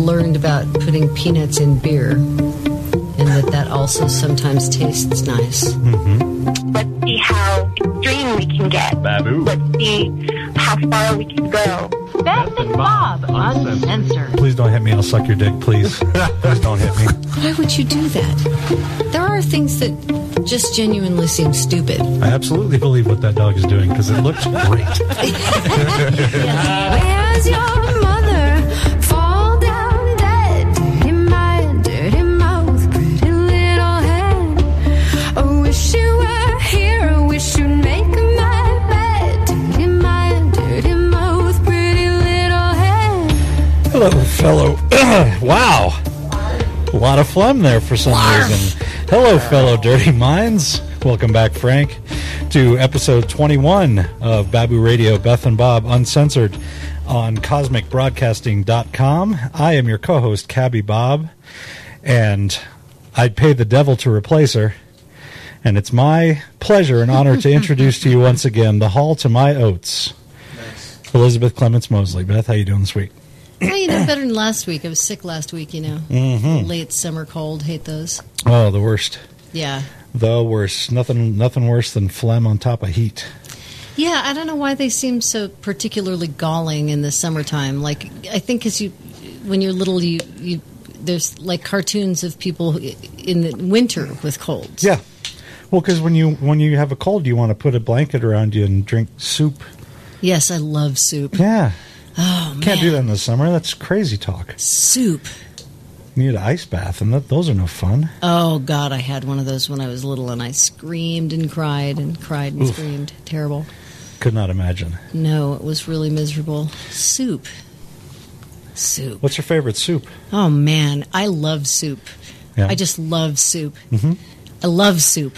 learned about putting peanuts in beer, and that also sometimes tastes nice. Mm-hmm. Let's see how extreme we can get. Babu. Let's see how far we can go. Beth and Bob Uncensored. Please don't hit me. I'll suck your dick, please. Please don't hit me. Why would you do that? There are things that just genuinely seem stupid. I absolutely believe what that dog is doing because it looks great. Where's your mother? Fall down dead. Dirty mind, dirty mouth, pretty little head. I wish you were here. I wish you'd make my bed. Dirty mind, dirty mouth, pretty little head. Hello, fellow. Wow. A lot of phlegm there for some reason. Hello, fellow dirty minds. Welcome back, Frank, to episode 21 of Babu Radio, Beth and Bob Uncensored on CosmicBroadcasting.com. I am your co-host, Cabby Bob, and I'd pay the devil to replace her. And it's my pleasure and honor to introduce to you once again the Hall to my oats, Elizabeth Clements Mosley. Beth, how you doing this week? Well, better than last week. I was sick last week, Mm-hmm. Late summer cold. Hate those. Oh, the worst. Yeah. The worst. Nothing worse than phlegm on top of heat. Yeah, I don't know why they seem so particularly galling in the summertime. Like, I think because when you're little, you there's like cartoons of people in the winter with colds. Yeah. Well, because when you have a cold, you want to put a blanket around you and drink soup. Yes, I love soup. Yeah. Oh, man. Can't do that in the summer. That's crazy talk. Soup. You need an ice bath, and those are no fun. Oh, God, I had one of those when I was little, and I screamed and cried and cried and screamed. Terrible. Could not imagine. No, it was really miserable. Soup. What's your favorite soup? Oh, man, I love soup. Yeah. I just love soup. Mm-hmm. I love soup.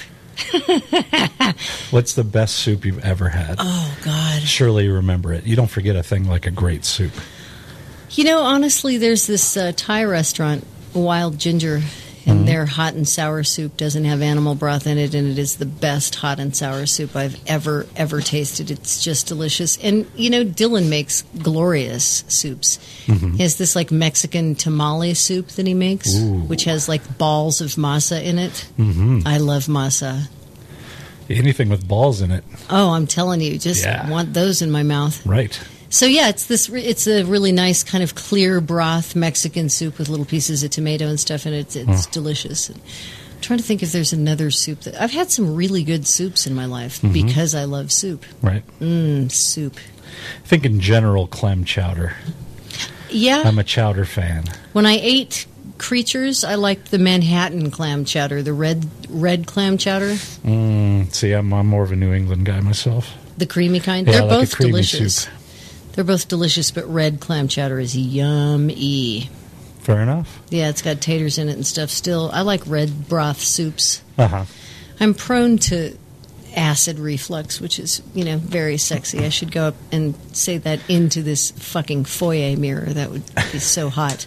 What's the best soup you've ever had? Oh, God. Surely you remember it. You don't forget a thing like a great soup. Honestly, there's this Thai restaurant, Wild Ginger, and their hot and sour soup doesn't have animal broth in it, and it is the best hot and sour soup I've ever tasted. It's just delicious. And, Dylan makes glorious soups. Mm-hmm. He has this, Mexican tamale soup that he makes, which has, balls of masa in it. Mm-hmm. I love masa. Anything with balls in it. Oh, I'm telling you, just want those in my mouth. Right. So, it's a really nice kind of clear broth Mexican soup with little pieces of tomato and stuff in it. It's delicious. And I'm trying to think if there's another soup. I've had some really good soups in my life because I love soup. Right. Soup. I think in general, clam chowder. Yeah. I'm a chowder fan. When I ate creatures, I liked the Manhattan clam chowder, the red clam chowder. See, I'm more of a New England guy myself. The creamy kind? Yeah, They're like both a creamy delicious. Soup. They're both delicious, but red clam chowder is yummy. Fair enough. Yeah, it's got taters in it and stuff. Still, I like red broth soups. Uh-huh. I'm prone to acid reflux, which is, very sexy. I should go up and say that into this fucking foyer mirror. That would be so hot.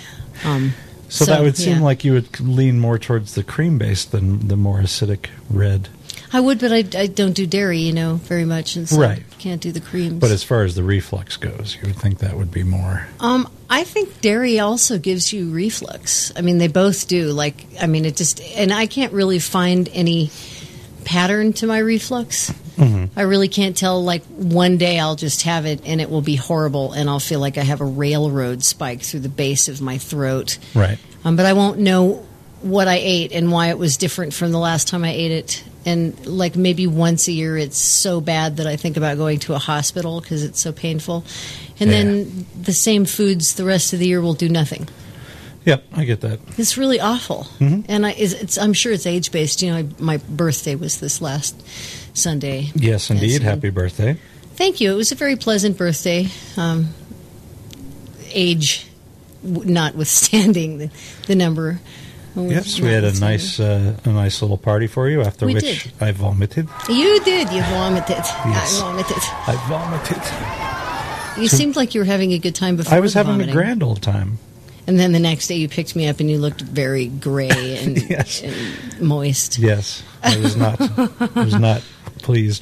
So that would seem like you would lean more towards the cream-based than the more acidic red. I would, but I don't do dairy, very much, and so can't do the creams. But as far as the reflux goes, you would think that would be more. I think dairy also gives you reflux. I mean, they both do. It just, and I can't really find any pattern to my reflux. Mm-hmm. I really can't tell. One day I'll just have it, and it will be horrible, and I'll feel like I have a railroad spike through the base of my throat. Right. But I won't know what I ate and why it was different from the last time I ate it. And maybe once a year it's so bad that I think about going to a hospital because it's so painful. And then the same foods the rest of the year will do nothing. Yep, I get that. It's really awful. Mm-hmm. And I'm sure it's age-based. My birthday was this last Sunday. Yes, indeed. Happy birthday. Thank you. It was a very pleasant birthday. Age notwithstanding the number. Yes, we had a nice little party for you, after which I vomited. You did. You vomited. Yes. I vomited. You seemed like you were having a good time before. I was having vomiting. a grand old time. And then the next day you picked me up and you looked very gray and, and moist. Yes, I was not pleased with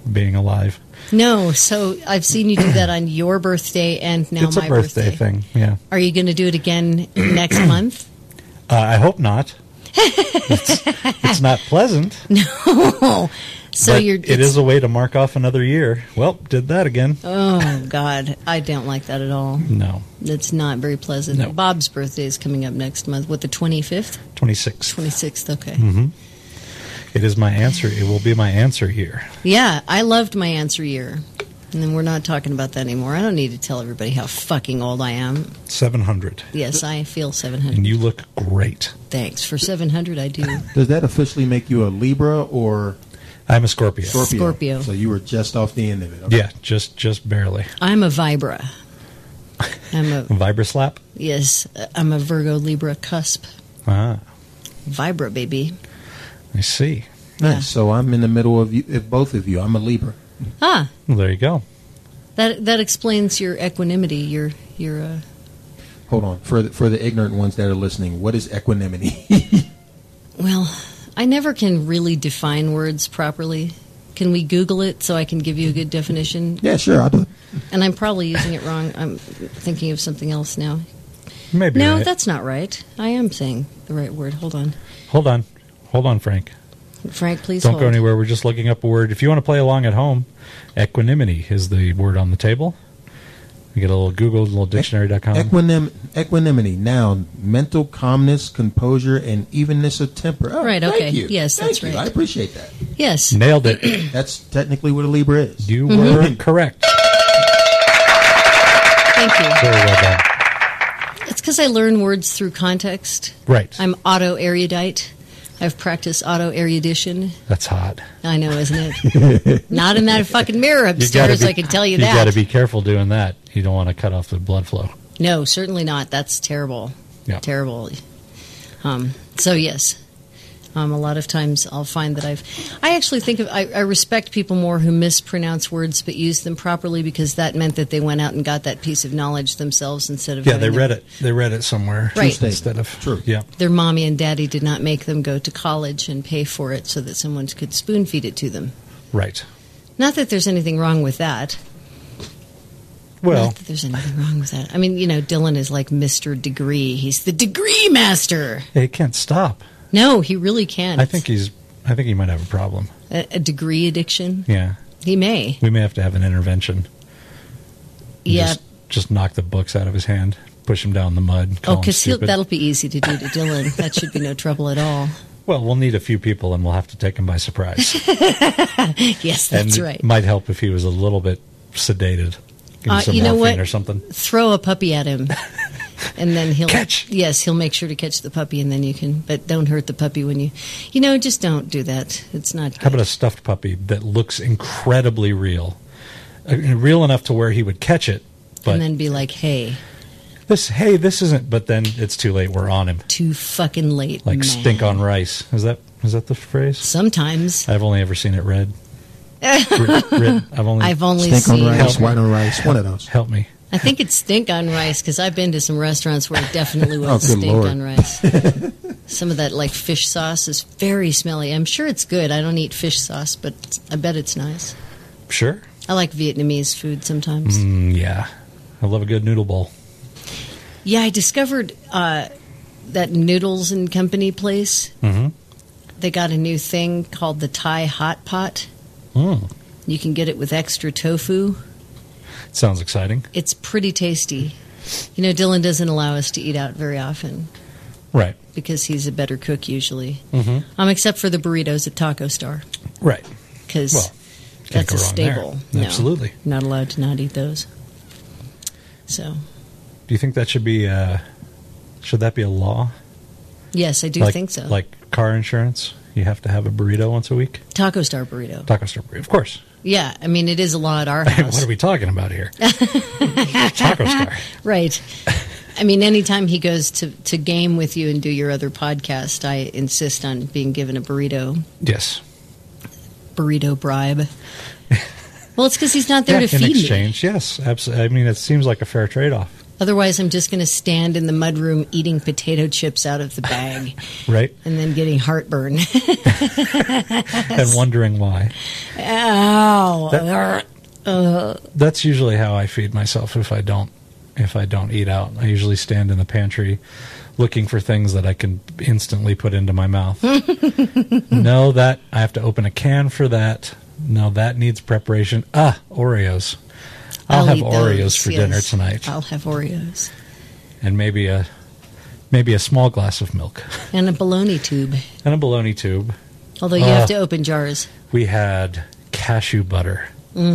being alive. No, so I've seen you do that on your birthday and now It's my a birthday thing, yeah. Are you going to do it again next month? I hope not. It's not pleasant. No. So but you're. it is a way to mark off another year. Well, did that again. Oh God, I don't like that at all. No. It's not very pleasant. No. Bob's birthday is coming up next month. What, the 25th? 26th. 26th. Okay. Mm-hmm. It is my answer. It will be my answer year. Yeah, I loved my answer year. And then we're not talking about that anymore. I don't need to tell everybody how fucking old I am. 700. Yes, I feel 700. And you look great. Thanks. For 700, I do. Does that officially make you a Libra or I'm a Scorpio. Scorpio. So you were just off the end of it. Okay. Yeah, just barely. I'm a Vibra. Vibra slap? Yes, I'm a Virgo Libra cusp. Ah, Vibra, baby. I see. Nice. Yeah. So I'm in the middle of you, if both of you. I'm a Libra. Ah, Well, there you go. that explains your equanimity. Your Hold on. For the ignorant ones that are listening, what is equanimity? well, I never can really define words properly. Can we Google it so I can give you a good definition? Yeah, sure. I'll do it. And I'm probably using it wrong. I'm thinking of something else now. Maybe. No, right. that's not right. I am saying the right word. Hold on. Hold on, Frank. Frank, please Don't hold. go anywhere. We're just looking up a word. If you want to play along at home, equanimity is the word on the table. You get a little Google, a little dictionary.com. Equanimity, noun, mental calmness, composure, and evenness of temper. Oh, Right, okay. Thank you. Yes, that's Thank you. right. I appreciate that. Yes. Nailed it. That's technically what a Libra is. You were correct. Thank you. Very well done. It's because I learn words through context. Right. I'm auto-erudite. I've practiced auto-erudition. That's hot. I know, isn't it? Not in that fucking mirror upstairs, I can tell you that. You got to be careful doing that. You don't want to cut off the blood flow. No, certainly not. That's terrible. Yeah. Terrible. So, yes. A lot of times I'll find that I actually think I respect people more who mispronounce words but use them properly because that meant that they went out and got that piece of knowledge themselves instead of Yeah, having they read it. They read it somewhere. Right. Instead of True. Yeah. Their mommy and daddy did not make them go to college and pay for it so that someone could spoon feed it to them. Right. Not that there's anything wrong with that. Well, Not that there's anything wrong with that. I mean, Dylan is like Mr. Degree. He's the degree master. he can't stop. No, he really can't. I think he might have a problem. A degree addiction. Yeah. He may. We may have to have an intervention. Yeah. Just knock the books out of his hand, push him down the mud. Call him Because stupid. that'll be easy to do to Dylan. That should be no trouble at all. Well, we'll need a few people, and we'll have to take him by surprise. Yes, that's and right. It might help if he was a little bit sedated. Give him some you know morphine what? or something. Throw a puppy at him, and then he'll Catch. Yes, he'll make sure to catch the puppy, and then you can. But don't hurt the puppy when you just don't do that. It's not good. How about a stuffed puppy that looks incredibly real, real enough to where he would catch it, but and then be like, "Hey, this isn't." But then it's too late. We're on him, too fucking late." like man. stink on rice. Is that the phrase? Sometimes I've only ever seen it read. I've only Stink on seen. rice, white on rice, one of those. Help me. I think it's stink on rice because I've been to some restaurants where it definitely was Oh, good stink Lord. on rice. Some of that like fish sauce is very smelly. I'm sure it's good. I don't eat fish sauce, but I bet it's nice. Sure. I like Vietnamese food sometimes. Yeah. I love a good noodle bowl. Yeah, I discovered that Noodles and Company place. Mm-hmm. They got a new thing called the Thai Hot Pot. Mm. You can get it with extra tofu. Sounds exciting. It's pretty tasty. Dylan doesn't allow us to eat out very often Right. because he's a better cook usually. Mm-hmm. Except for the burritos at Taco Star Right. because Well, can't that's a go wrong there. staple. No, Absolutely. not allowed to not eat those. So, Do you think that should be should that be a law? yes, I do like, think so. Like car insurance, you have to have a burrito once a week. Taco Star burrito. Taco Star burrito, of course. Yeah, I mean, it is a law at our house. What are we talking about here? Taco Star. Right. I mean, anytime he goes to game with you and do your other podcast, I insist on being given a burrito Yes. bribe. Well, it's because he's not there to in feed exchange, yes, absolutely. I mean, it seems like a fair trade-off. me. Otherwise, I'm just going to stand in the mudroom eating potato chips out of the bag Right? and then getting heartburn. And wondering why. Ow. That's usually how I feed myself if I don't eat out. I usually stand in the pantry looking for things that I can instantly put into my mouth. No, that I have to open a can for that. No, that needs preparation. Oreos. I'll have eat Oreos those, for yes. dinner tonight. I'll have Oreos. And maybe a small glass of milk. And a bologna tube. And a bologna tube. Although you have to open jars. We had cashew butter.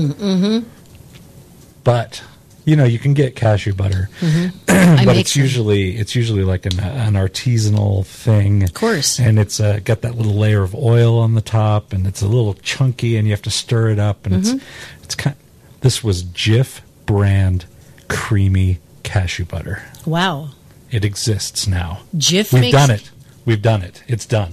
But you can get cashew butter, I but make it's some. usually like an artisanal thing. Of course. And it's got that little layer of oil on the top, and it's a little chunky, and you have to stir it up. And it's kind. This was Jif brand creamy cashew butter. Wow. It exists now. Jif We've makes... done it. We've done it. It's done.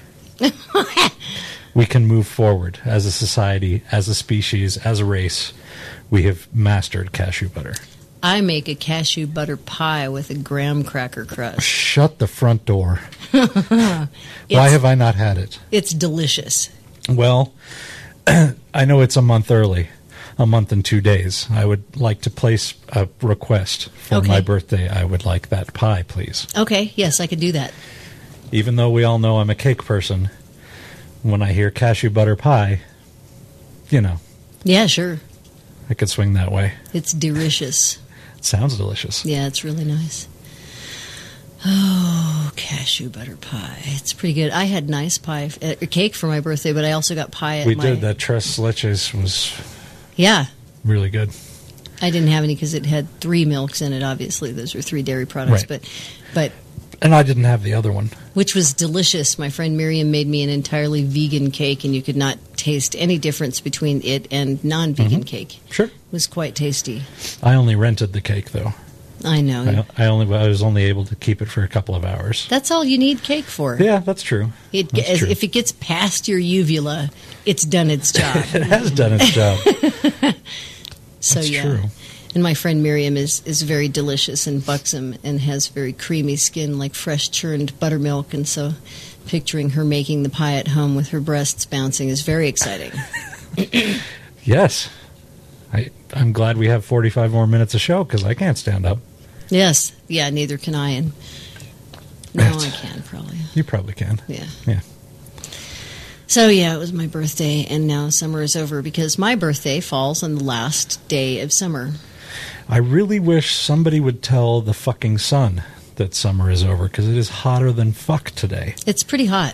We can move forward as a society, as a species, as a race. We have mastered cashew butter. I make a cashew butter pie with a graham cracker crust. Shut the front door. Why have I not had it? It's delicious. Well, I know it's a month early, a month and 2 days. I would like to place a request for Okay. my birthday. I would like that pie, please. Okay, yes, I could do that. Even though we all know I'm a cake person, when I hear cashew butter pie, Yeah, sure. I could swing that way. It's delicious. It sounds delicious. Yeah, it's really nice. Oh, cashew butter pie. It's pretty good. I had nice pie, cake for my birthday, but I also got pie at We my... did. That tres leches was Yeah. really good. I didn't have any because it had 3 milks in it, obviously. Those are 3 dairy products. Right. But And I didn't have the other one. which was delicious. My friend Miriam made me an entirely vegan cake, and you could not taste any difference between it and non-vegan cake. Sure. It was quite tasty. I only rented the cake, though. I know. I was only able to keep it for a couple of hours. That's all you need cake for. Yeah, that's true. That's true. If it gets past your uvula, it's done its job. It has done its job. So That's yeah. true. And my friend Miriam is very delicious and buxom and has very creamy skin like fresh churned buttermilk, and so picturing her making the pie at home with her breasts bouncing is very exciting. Yes. I'm glad we have 45 more minutes of show because I can't stand up. Yes. Yeah, neither can I. And no, I can probably. You probably can. Yeah. Yeah. So yeah, it was my birthday, and now summer is over because my birthday falls on the last day of summer. I really wish somebody would tell the fucking sun that summer is over because it is hotter than fuck today. It's pretty hot.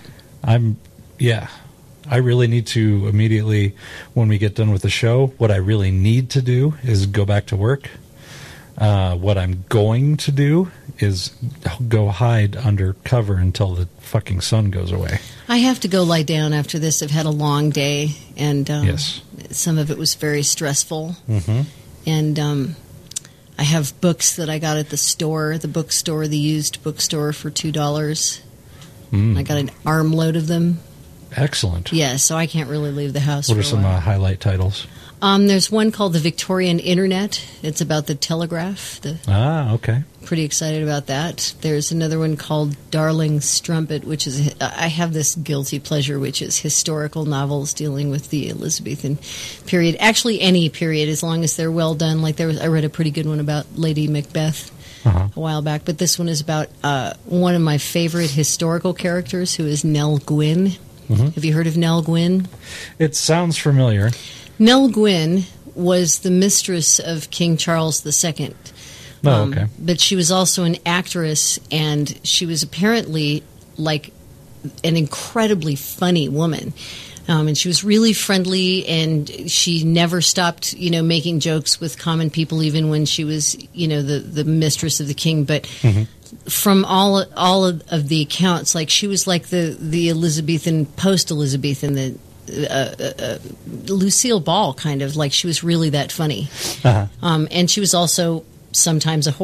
I really need to immediately, when we get done with the show, what I really need to do is go back to work. What I'm going to do is go hide under cover until the fucking sun goes away. I have to go lie down after this. I've had a long day, and Yes. some of it was very stressful. Mm-hmm. And I have books that I got at the store, the used bookstore for $2. I got an armload of them. Excellent. Yeah, so I can't really leave the house What for are a some while. highlight titles? There's one called The Victorian Internet. It's about the telegraph. Okay. Pretty excited about that. There's another one called Darling Strumpet, which is, I have this guilty pleasure, which is historical novels dealing with the Elizabethan period. Actually, any period, as long as they're well done. Like I read a pretty good one about Lady Macbeth a while back, but this one is about one of my favorite historical characters, who is Nell Gwyn. Have you heard of Nell Gwyn? It sounds familiar. Nell Gwyn was the mistress of King Charles II. Oh, okay. But she was also an actress, and she was apparently like an incredibly funny woman. And she was really friendly, and she never stopped, making jokes with common people, even when she was, the mistress of the king. But from all of the accounts, like she was like the Elizabethan, post-Elizabethan, the Lucille Ball, kind of like she was really that funny. And she was also sometimes a whore.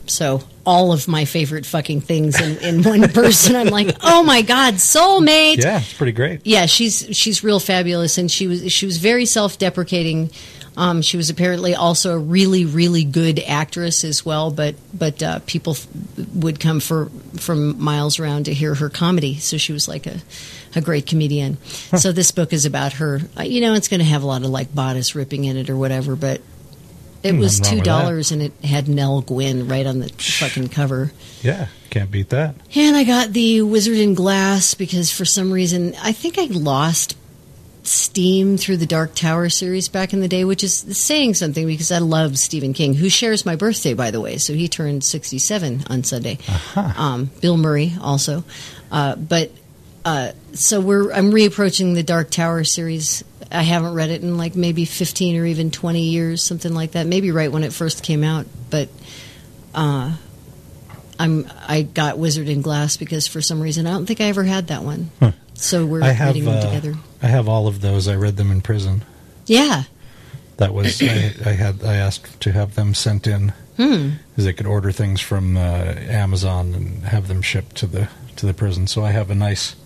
So all of my favorite fucking things in one person. I'm like, oh my God, soulmate. Yeah, it's pretty great. Yeah, she's real fabulous, and she was very self-deprecating. She was apparently also a really, really good actress as well, but people would come from miles around to hear her comedy. So she was like a great comedian. Huh. So this book is about her. It's going to have a lot of like bodice ripping in it or whatever, but it was $2 and it had Nell Gwynn right on the fucking cover. Yeah, can't beat that. And I got the Wizard in Glass because for some reason I think I lost steam through the Dark Tower series back in the day, which is saying something because I love Stephen King, who shares my birthday, by the way. So he turned 67 on Sunday. Uh-huh. Bill Murray also. So I'm reapproaching the Dark Tower series. I haven't read it in like maybe 15 or even 20 years, something like that. Maybe right when it first came out. But I got Wizard in Glass because for some reason I don't think I ever had that one. Huh. So we're reading them together. I have all of those. I read them in prison. Yeah. That was I asked to have them sent in because they could order things from Amazon and have them shipped to the prison. So I have a nice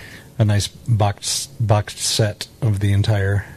boxed set of the entire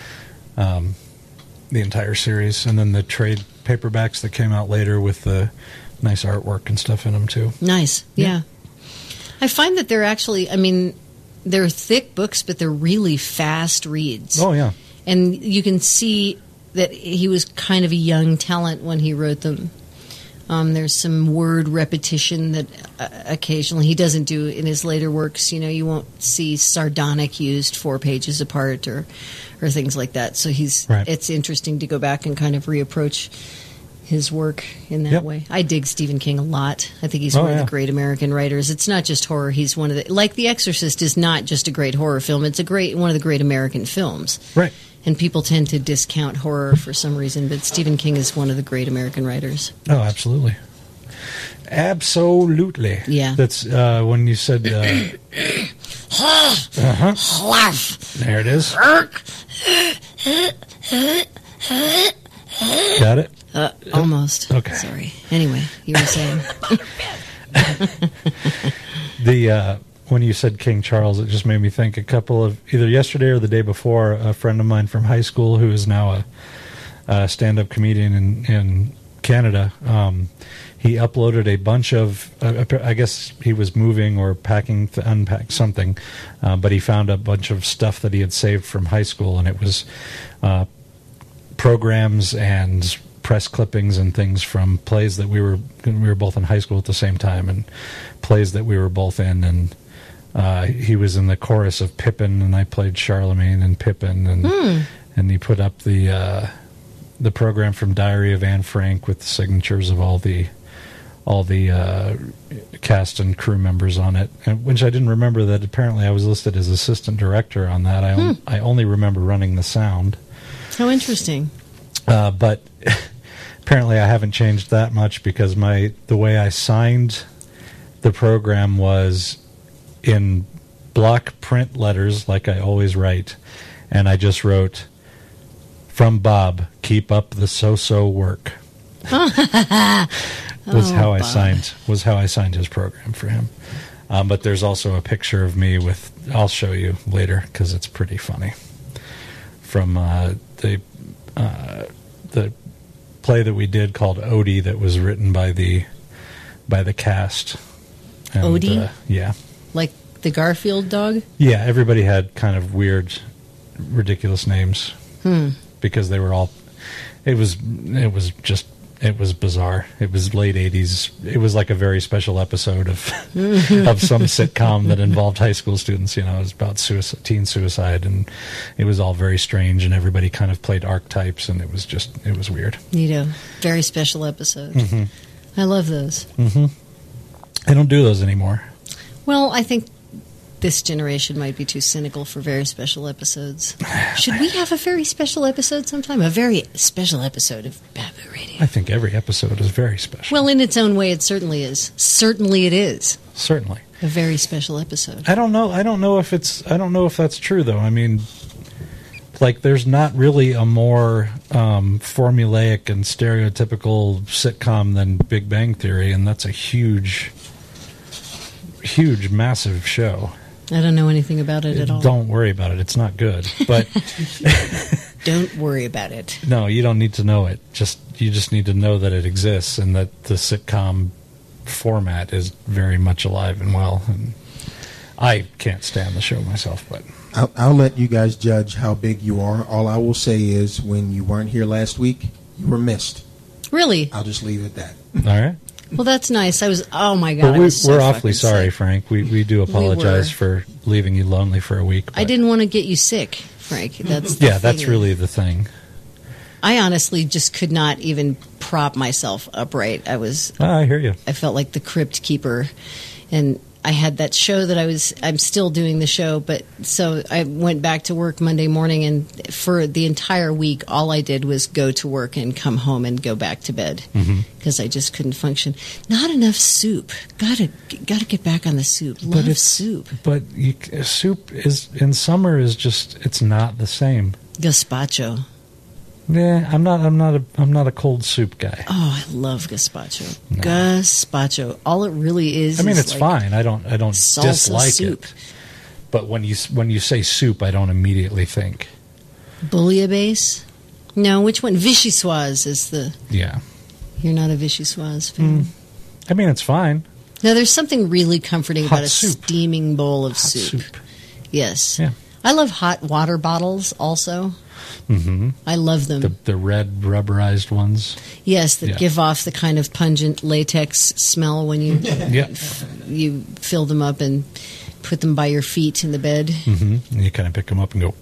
series, and then the trade paperbacks that came out later with the nice artwork and stuff in them too. Nice, yeah. I find that they're actually, they're thick books, but they're really fast reads. Oh yeah, and you can see that he was kind of a young talent when he wrote them. There's some word repetition that occasionally he doesn't do in his later works. You won't see sardonic used 4 pages apart or things like that. So it's interesting to go back and kind of reapproach his work in that way. I dig Stephen King a lot. I think he's one of the great American writers. It's not just horror. He's one of the, like The Exorcist is not just a great horror film. It's one of the great American films. Right. And people tend to discount horror for some reason, but Stephen King is one of the great American writers. Oh, absolutely. Absolutely. Yeah. That's when you said... There it is. Got it? Almost. Okay. Sorry. Anyway, you were saying... When you said King Charles, it just made me think a couple of, either yesterday or the day before, a friend of mine from high school who is now a stand-up comedian in Canada, he uploaded a bunch of, I guess he was moving or packing to unpack something, but he found a bunch of stuff that he had saved from high school, and it was programs and press clippings and things from plays that we were both in high school at the same time, and plays that we were both in, and he was in the chorus of Pippin, and I played Charlemagne and Pippin, and he put up the program from Diary of Anne Frank with the signatures of all the cast and crew members on it, which I didn't remember that apparently I was listed as assistant director on that. I only remember running the sound. How interesting. But apparently I haven't changed that much because the way I signed the program was in block print letters like I always write, and I just wrote, "From Bob, keep up the so-so work." was how I signed his program for him. But there's also a picture of me with, I'll show you later because it's pretty funny, from the play that we did called Odie that was written by the cast. And, Odie? Yeah. Like the Garfield dog? Yeah, everybody had kind of weird, ridiculous names because they were all. It was bizarre. It was late 80s. It was like a very special episode of some sitcom that involved high school students. It was about teen suicide, and it was all very strange, and everybody kind of played archetypes, and it was weird. Neato. Very special episode. Mm-hmm. I love those. Mm-hmm. I don't do those anymore. Well, I think this generation might be too cynical for very special episodes. Should we have a very special episode sometime? A very special episode of Babu Radio. I think every episode is very special. Well, in its own way, it certainly is. Certainly it is. Certainly. A very special episode. I don't know if that's true, though. I mean, like, there's not really a more formulaic and stereotypical sitcom than Big Bang Theory, and that's a huge, massive show. I don't know anything about it at all. Don't worry about it. It's not good. But Don't worry about it. no, you don't need to know it. You just need to know that it exists and that the sitcom format is very much alive and well. And I can't stand the show myself, but I'll let you guys judge how big you are. All I will say is when you weren't here last week, you were missed. Really? I'll just leave it at that. all right. Well, that's nice. Oh my God. But I was so we're awfully fucking sorry, sick. Frank. We do apologize were. for leaving you lonely for a week. I but- didn't want to get you sick, Frank. That's the Yeah, that's thing. really the thing. I honestly just could not even prop myself upright. I hear you. I felt like the crypt keeper, and I had that show that I'm still doing the show, but so I went back to work Monday morning, and for the entire week, all I did was go to work and come home and go back to bed because I just couldn't function. Not enough soup. Gotta get back on the soup. Love soup. But soup is in summer is just it's not the same. Gazpacho. Yeah, I'm not a cold soup guy. Oh, I love gazpacho. Gazpacho. All it really is. I mean, is it's like fine. I don't salsa dislike soup. it. But when you say soup, I don't immediately think. Bouillabaisse? No, which one? Vichyssoise is the. Yeah. You're not a Vichyssoise fan. I mean, it's fine. No, there's something really comforting Hot about a soup. steaming bowl of Hot soup. soup. Yes. Yeah. I love hot water bottles also. Mm-hmm. I love them. The red rubberized ones. Yes, that Yeah. give off the kind of pungent latex smell when you Yeah. you fill them up and put them by your feet in the bed. Mm-hmm. And you kind of pick them up and go.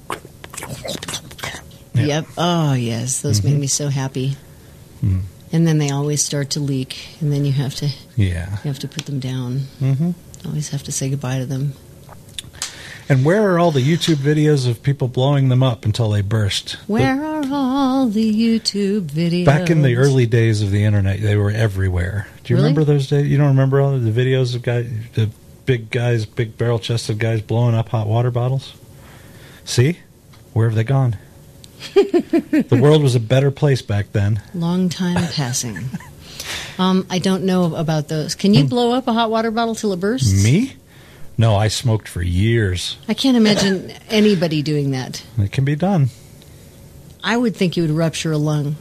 Yeah. Yep. Oh, yes. Those make me so happy. Mm. And then they always start to leak, and then you have to Yeah. put them down. Mm-hmm. Always have to say goodbye to them. And where are all the YouTube videos of people blowing them up until they burst? Where are all the YouTube videos? Back in the early days of the internet, they were everywhere. Do you Really? remember those days? You don't remember all of the videos of the big guys, big barrel-chested guys blowing up hot water bottles? See? Where have they gone? The world was a better place back then. Long time passing. I don't know about those. Can you blow up a hot water bottle till it bursts? Me? No, I smoked for years. I can't imagine anybody doing that. It can be done. I would think you would rupture a lung.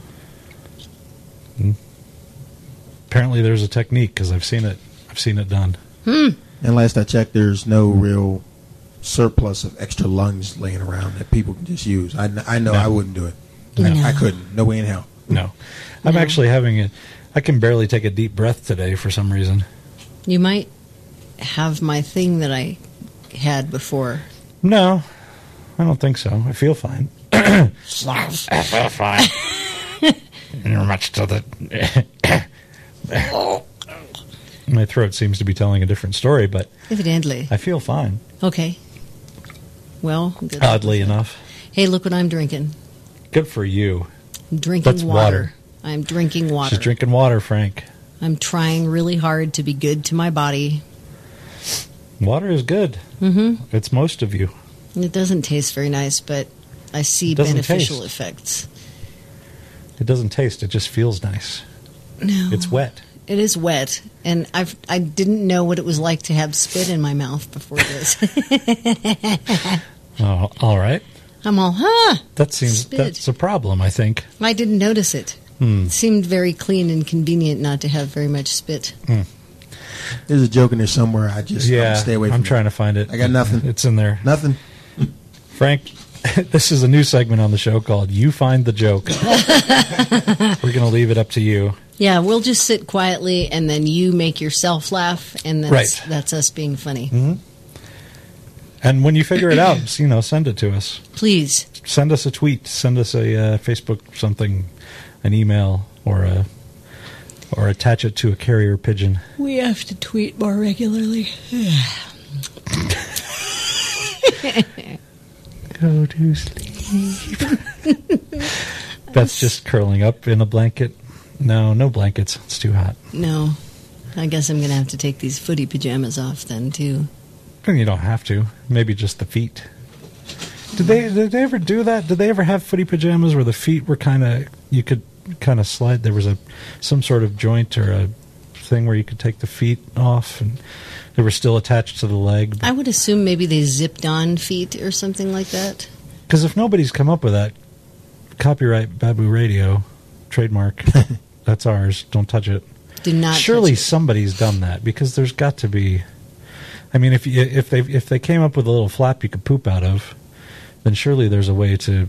Apparently there's a technique because I've seen it. I've seen it done. And last I checked, there's no real surplus of extra lungs laying around that people can just use. I know No. I wouldn't do it. No. I couldn't. No way in hell. No. I'm No. actually having it. I can barely take a deep breath today for some reason. You might have my thing that I had before. No, I don't think so. I feel fine. I feel fine. You're much to the... My throat seems to be telling a different story, but Evidently. I feel fine, Okay. Well, good. oddly enough. Hey, look what I'm drinking. Good for you. I'm drinking That's water. I'm drinking water. She's drinking water, Frank. I'm trying really hard to be good to my body. Water is good. Mm-hmm. It's most of you. It doesn't taste very nice, but I see It doesn't beneficial taste. effects. It doesn't taste. It just feels nice. No. It's wet. It is wet, and I didn't know what it was like to have spit in my mouth before this. Oh, all right. I'm all, Spit. That's a problem, I think. I didn't notice it. It seemed very clean and convenient not to have very much spit. There's a joke in there somewhere. I'm Yeah, stay away from I'm it. trying to find it. I got nothing. It's in there. Nothing. Frank, this is a new segment on the show called You Find the Joke. We're going to leave it up to you. Yeah, we'll just sit quietly, and then you make yourself laugh, and that's us being funny. Mm-hmm. And when you figure it out, send it to us. Please. Send us a tweet. Send us a Facebook something, an email, or attach it to a carrier pigeon. We have to tweet more regularly. Go to sleep. That's just curling up in a blanket. No blankets. It's too hot. No. I guess I'm going to have to take these footy pajamas off then, too. And you don't have to. Maybe just the feet. Did they ever do that? Did they ever have footy pajamas where the feet were you could kind of slide? There was some sort of joint or a thing where you could take the feet off and they were still attached to the leg. I would assume maybe they zipped on feet or something like that. Because if nobody's come up with that, copyright Babu Radio, trademark, that's ours. Don't touch it. Do not. Surely touch it. somebody's done that because there's got to be. I mean, if they came up with a little flap you could poop out of, then surely there's a way to,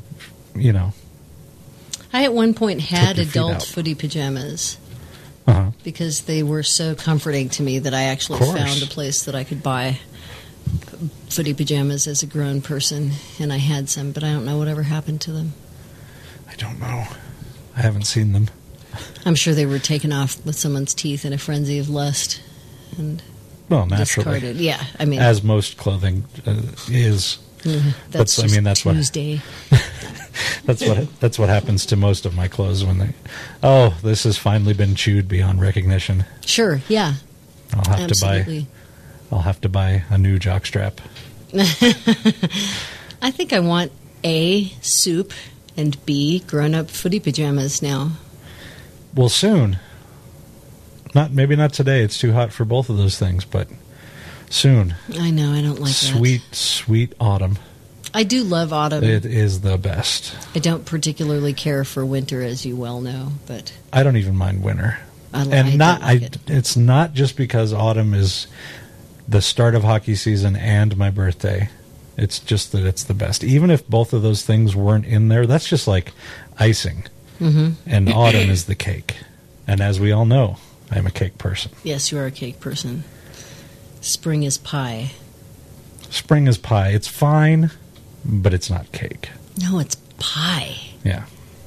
I at one point had your feet adult out. footy pajamas Uh-huh. because they were so comforting to me that I actually Of course. found a place that I could buy footy pajamas as a grown person, and I had some, but I don't know whatever happened to them. I don't know. I haven't seen them. I'm sure they were taken off with someone's teeth in a frenzy of lust and Well, naturally, discarded. Yeah, I mean, as most clothing is. that's I just mean, that's what- Tuesday. That's what happens to most of my clothes when they. Oh, this has finally been chewed beyond recognition. Sure, yeah, I'll have absolutely. I'll have to buy a new jockstrap. I think I want A, soup, and B, grown-up footy pajamas now. Well, soon. Maybe not today. It's too hot for both of those things, but soon. I know, I don't like Sweet, sweet autumn. that. I do love autumn. It is the best. I don't particularly care for winter, as you well know, but I don't even mind winter. I And don't like it. it's not just because autumn is the start of hockey season and my birthday. It's just that it's the best. Even if both of those things weren't in there, that's just like icing. Mm-hmm. And autumn is the cake. And as we all know, I'm a cake person. Yes, you are a cake person. Spring is pie. Spring is pie. It's fine, but it's not cake. No, it's pie. Yeah.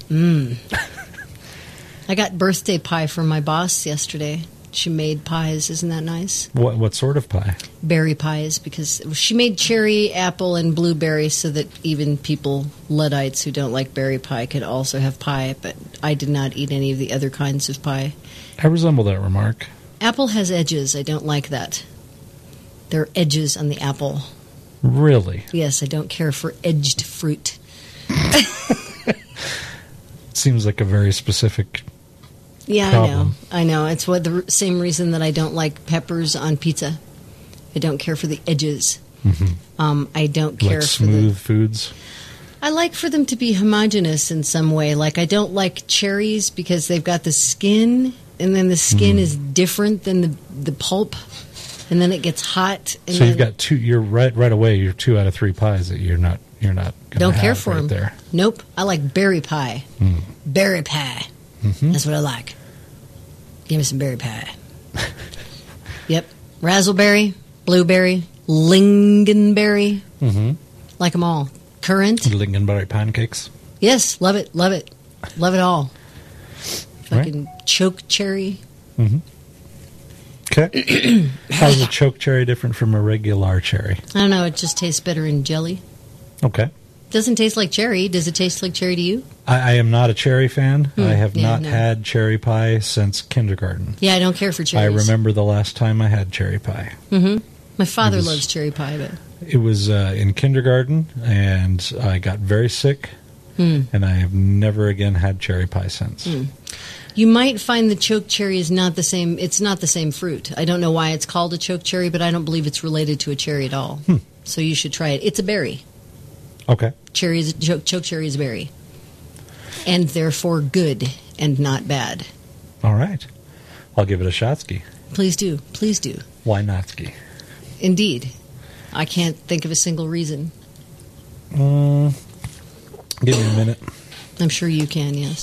I got birthday pie from my boss yesterday. She made pies. Isn't that nice? What sort of pie? Berry pies, because she made cherry, apple, and blueberry so that even people, Luddites who don't like berry pie, could also have pie, but I did not eat any of the other kinds of pie. I resemble that remark. Apple has edges. I don't like that. There are edges on the apple. Really? Yes, I don't care for edged fruit. Seems like a very specific. Yeah, Problem. I know. It's the same reason that I don't like peppers on pizza. I don't care for the edges. I don't care Like for smooth foods. I like for them to be homogeneous in some way. Like, I don't like cherries because they've got the skin, and then the skin is different than the pulp, and then it gets hot. And So you've then- got two. You're right away. You're 2 out of 3 pies that you're not. Gonna don't care have for right them. there. Nope. I like berry pie. Berry pie. That's what I like. Give me some berry pie. Yep. Razzleberry, blueberry, lingonberry. Like them all. Currant. Lingonberry pancakes. Yes, love it, love it. Love it all. Fucking choke cherry. Okay. How's a choke cherry different from a regular cherry? I don't know, it just tastes better in jelly. Okay. Doesn't taste like cherry. Does it taste like cherry to you? I am not a cherry fan. I have yeah, not no. had cherry pie since kindergarten. Yeah, I don't care for I cherries. remember the last time I had cherry pie. My father It was- loves cherry pie, but It was in kindergarten, and I got very sick, and I have never again had cherry pie since. you might find the choke cherry is not the same. It's not the same fruit. I don't know why it's called a choke cherry, but I don't believe it's related to a cherry at all. So you should try it. It's a berry. Okay. Cherry is choke cherry is a berry, and therefore good and not bad. All right. I'll give it a shotski. Please do, please do. Why notski? Indeed, I can't think of a single reason. Give me a minute. I'm sure you can. Yes.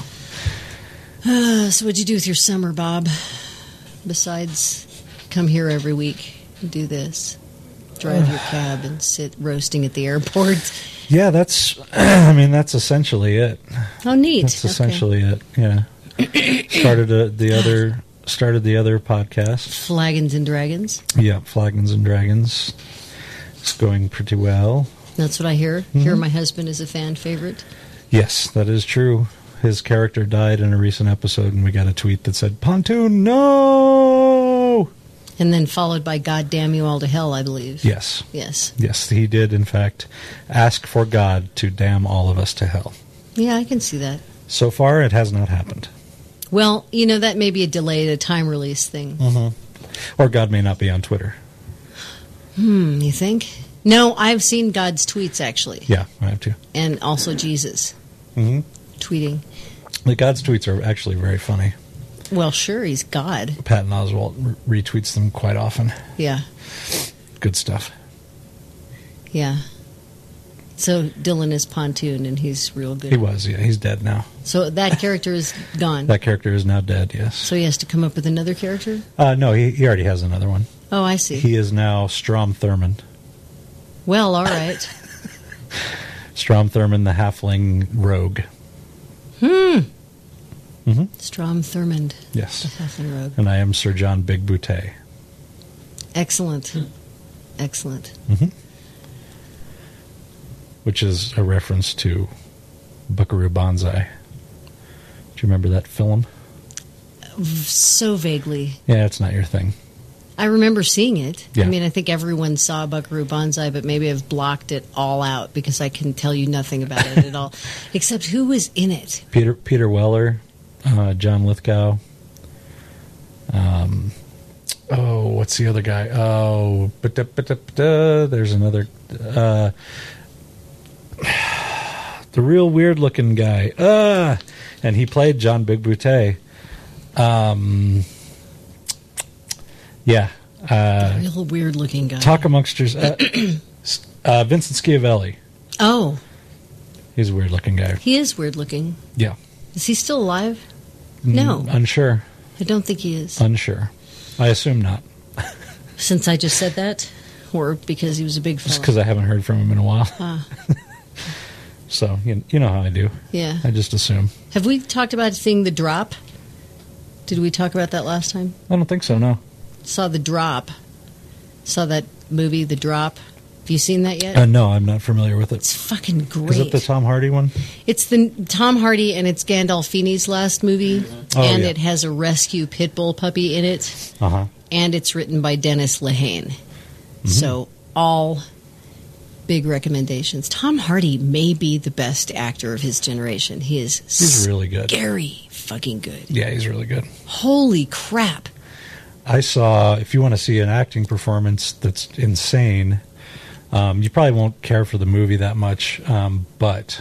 So what'd you do with your summer, Bob? Besides come here every week and do this, drive your cab and sit roasting at the airport. Yeah, that's. I mean, that's essentially it. Oh, neat. That's Okay. essentially it. Yeah. Started the other podcast. Flagons and Dragons. Yeah, Flagons and Dragons. It's going pretty well. That's what I hear. Hear my husband is a fan favorite. Yes, that is true. His character died in a recent episode, and we got a tweet that said, "Pontoon, no!" And then followed by God Damn You All to Hell, I believe. Yes. Yes. Yes, he did, in fact, ask for God to damn all of us to hell. Yeah, I can see that. So far, it has not happened. Well, that may be a delayed, a time release thing. Or God may not be on Twitter. You think? No, I've seen God's tweets, actually. Yeah, I have to. And also Jesus tweeting. The God's tweets are actually very funny. Well, sure, he's God. Patton Oswalt retweets them quite often. Yeah. Good stuff. Yeah. So Dylan is Pontoon, and he's real good. He was, yeah. He's dead now. So that character is gone. That character is now dead, yes. So he has to come up with another character? No, he already has another one. Oh, I see. He is now Strom Thurmond. Well, all right. Strom Thurmond, the halfling rogue. Strom Thurmond. Yes. The Halfling Rogue. And I am Sir John Big Boutte. Excellent. Excellent. Which is a reference to Buckaroo Banzai. Do you remember that film? So vaguely. Yeah, it's not your thing. I remember seeing it. Yeah. I mean, I think everyone saw Buckaroo Banzai, but maybe I've blocked it all out because I can tell you nothing about it at all. Except who was in it? Peter Weller, John Lithgow. What's the other guy? Oh, there's another. The real weird looking guy. And he played John Big Boutte. Yeah. Real weird looking guy. Talk amongst yourselves. Vincent Schiavelli. Oh. He's a weird looking guy. He is weird looking. Yeah. Is he still alive? No. Unsure. I don't think he is. Unsure. I assume not. Since I just said that? Or because he was a big Just fellow? because I haven't heard from him in a while. So, you know how I do. Yeah. I just assume. Have we talked about seeing The Drop? Did we talk about that last time? I don't think so, no. Saw The Drop. Saw that movie, The Drop. Have you seen that yet? No, I'm not familiar with it. It's fucking great. Is it the Tom Hardy one? It's the Tom Hardy, and it's Gandolfini's last movie. Oh, and yeah. it has a rescue pit bull puppy in it. Uh-huh. And it's written by Dennis Lehane. So, all big recommendations. Tom Hardy may be the best actor of his generation. He's really good. Scary fucking good. Yeah, he's really good. Holy crap. I saw, if you want to see an acting performance that's insane, you probably won't care for the movie that much, but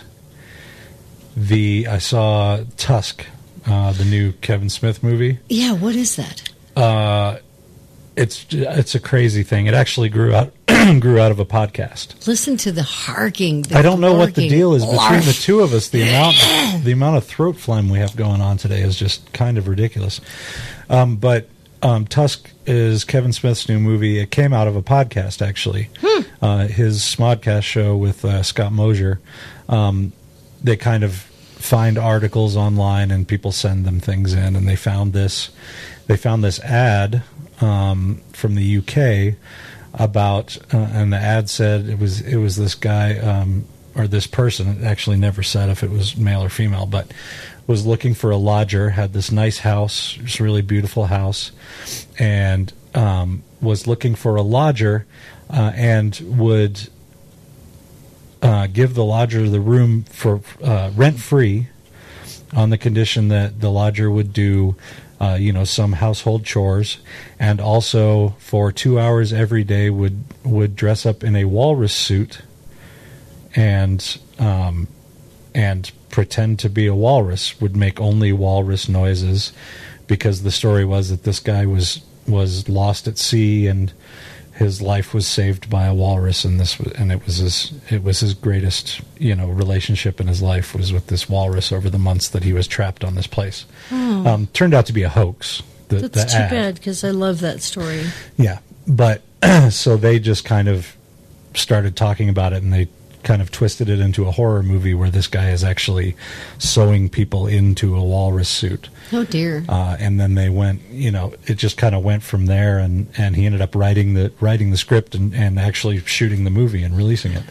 I saw Tusk, the new Kevin Smith movie. Yeah, what is that? It's a crazy thing. It actually grew out of a podcast. Listen to the harking. I don't know what the glorking. deal is between the two of us. The amount of throat phlegm we have going on today is just kind of ridiculous. But Tusk is Kevin Smith's new movie. It came out of a podcast, actually. His Smodcast show with Scott Mosier. They kind of find articles online, and people send them things in, and they found this ad from the UK about, and the ad said it was this guy or this person. It actually never said if it was male or female, but was looking for a lodger, had this nice house, this really beautiful house, and was looking for a lodger and would give the lodger the room for rent-free on the condition that the lodger would do some household chores, and also for 2 hours every day would dress up in a walrus suit and pretend to be a walrus, would make only walrus noises, because the story was that this guy was lost at sea and his life was saved by a walrus, and it was his greatest relationship in his life was with this walrus over the months that he was trapped on this place. Turned out to be a hoax. That's too bad, because I love that story. Yeah, but so they just kind of started talking about it, and they kind of twisted it into a horror movie where this guy is actually sewing people into a walrus suit. Oh dear. And then they went, it just kind of went from there, and he ended up writing the script and actually shooting the movie and releasing it.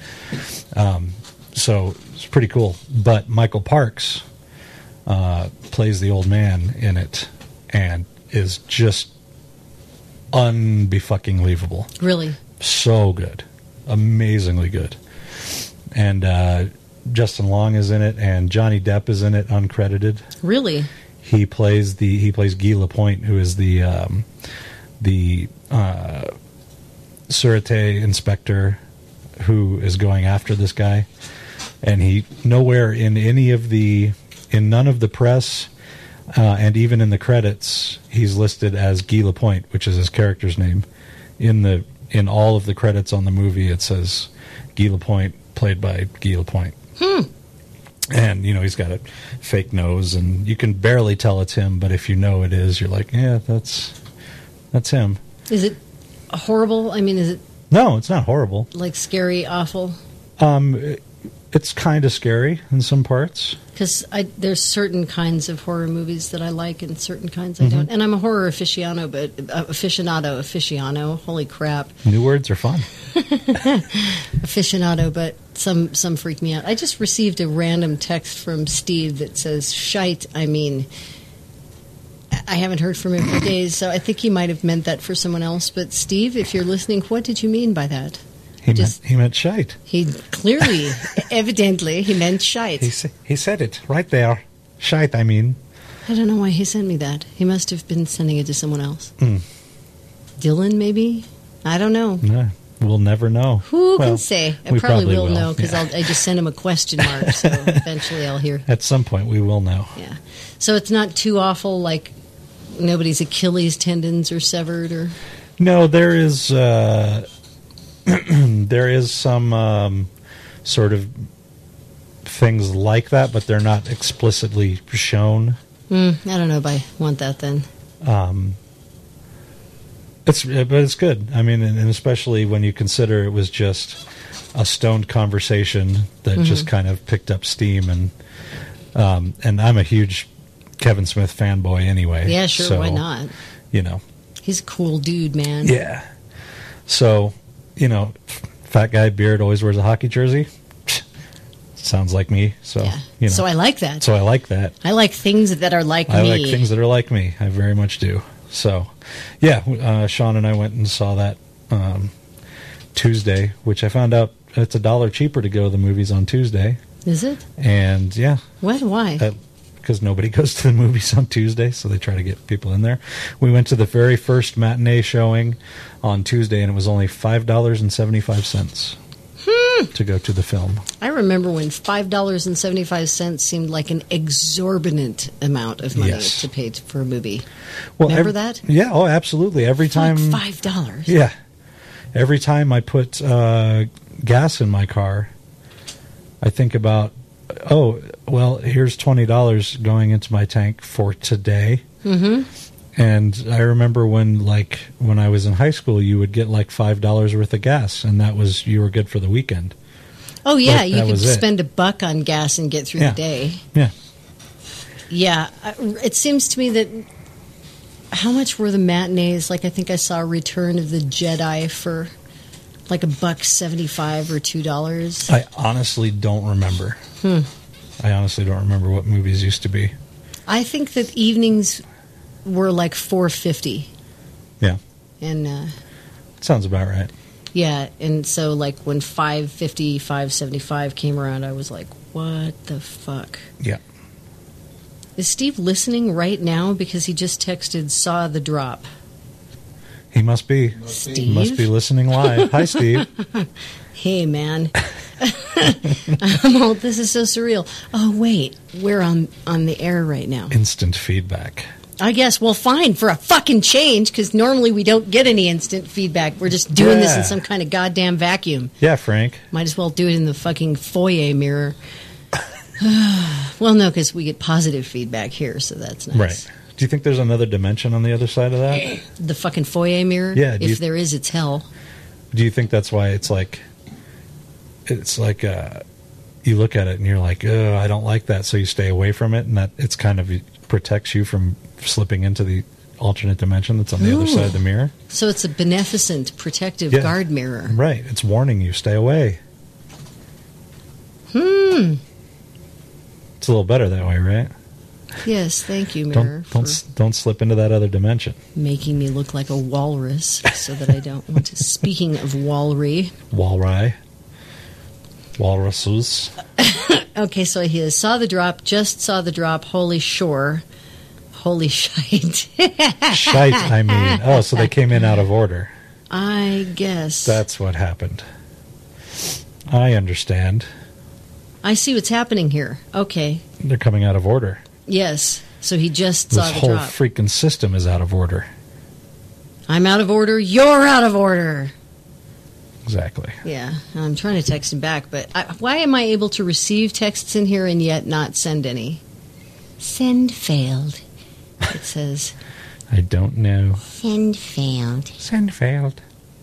So it's pretty cool. But Michael Parks plays the old man in it, and is just unbefucking-believable. Really? So good. Amazingly good. And Justin Long is in it, and Johnny Depp is in it, uncredited. Really? He plays Guy Lapointe, who is the Sûreté inspector who is going after this guy. And he nowhere in none of the press and even in the credits, he's listed as Guy Lapointe, which is his character's name. In all of the credits on the movie, it says Guy Lapointe, played by Guy Lapointe. And, he's got a fake nose, and you can barely tell it's him, but if you know it is, you're like, yeah, that's him. Is it horrible? I mean, is it... No, it's not horrible. Like scary, awful? It's kind of scary in some parts. Because there's certain kinds of horror movies that I like and certain kinds I don't. And I'm a horror aficionado, holy crap. New words are fun. Aficionado, but some freak me out. I just received a random text from Steve that says, shite, I mean... I haven't heard from him for days, so I think he might have meant that for someone else. But Steve, if you're listening, what did you mean by that? He meant shite. He clearly, evidently, he meant shite. He said it right there. Shite, I mean. I don't know why he sent me that. He must have been sending it to someone else. Dylan, maybe? I don't know. No, we'll never know. Who can say? I we probably will know because yeah. I just send him a question mark, so eventually I'll hear. At some point we will know. Yeah. So it's not too awful, like nobody's Achilles tendons are severed, or... No, there is... there is some sort of things like that, but they're not explicitly shown. I don't know if I want that then. But it's good. I mean, and especially when you consider it was just a stoned conversation that just kind of picked up steam, and I'm a huge Kevin Smith fanboy anyway. Yeah, sure. So, why not? He's a cool dude, man. Yeah. So. Fat guy, beard, always wears a hockey jersey. Sounds like me. So, yeah. So I like that. I like things that are like me. I like things that are like me. I very much do. So, yeah, Sean and I went and saw that Tuesday, which I found out it's $1 cheaper to go to the movies on Tuesday. Is it? And, yeah. What? Why? Because nobody goes to the movies on Tuesday, so they try to get people in there. We went to the very first matinee showing on Tuesday, and it was only $5.75 to go to the film. I remember when $5.75 seemed like an exorbitant amount of money to pay for a movie. Well, remember that? Yeah, oh, absolutely. Every time... Like $5. Yeah. Every time I put gas in my car, I think about... Oh, well, here's $20 going into my tank for today. And I remember when I was in high school, you would get like $5 worth of gas, and you were good for the weekend. Oh, yeah, you could spend $1 on gas and get through the day. Yeah. Yeah, it seems to me that... How much were the matinees? Like, I think I saw Return of the Jedi for... like $1.75 or $2. I honestly don't remember. I honestly don't remember what movies used to be. I think that evenings were like $4.50. Yeah. And sounds about right. Yeah, and so like when $5.50, $5.75 came around, I was like, what the fuck? Yeah. Is Steve listening right now? Because he just texted, saw the drop. He must be. Steve? He must be listening live. Hi, Steve. Hey, man. This is so surreal. Oh, wait. We're on the air right now. Instant feedback. I guess. Well, fine, for a fucking change, because normally we don't get any instant feedback. We're just doing this in some kind of goddamn vacuum. Yeah, Frank. Might as well do it in the fucking foyer mirror. Well, no, because we get positive feedback here, so that's nice. Right. Do you think there's another dimension on the other side of that? The fucking foyer mirror? Yeah. If there is, it's hell. Do you think that's why it's like you look at it and you're like, oh, I don't like that, so you stay away from it, and that it's kind of protects you from slipping into the alternate dimension that's on the other side of the mirror? So it's a beneficent, protective guard mirror. Right. It's warning you, stay away. It's a little better that way, right? Yes, thank you, Mirror, Don't slip into that other dimension. making me look like a walrus so that I don't want to. Speaking of walry. Walruses. Okay, so he saw the drop, just saw the drop, holy shore. Holy shite. Shite, I mean. Oh, so they came in out of order. I guess. That's what happened. I understand. I see what's happening here. Okay. They're coming out of order. Yes. So he just This saw the whole drop. freaking system is out of order. I'm out of order. You're out of order. Exactly. Yeah. I'm trying to text him back, but why am I able to receive texts in here and yet not send any? Send failed. It says. I don't know. Send failed. Send failed.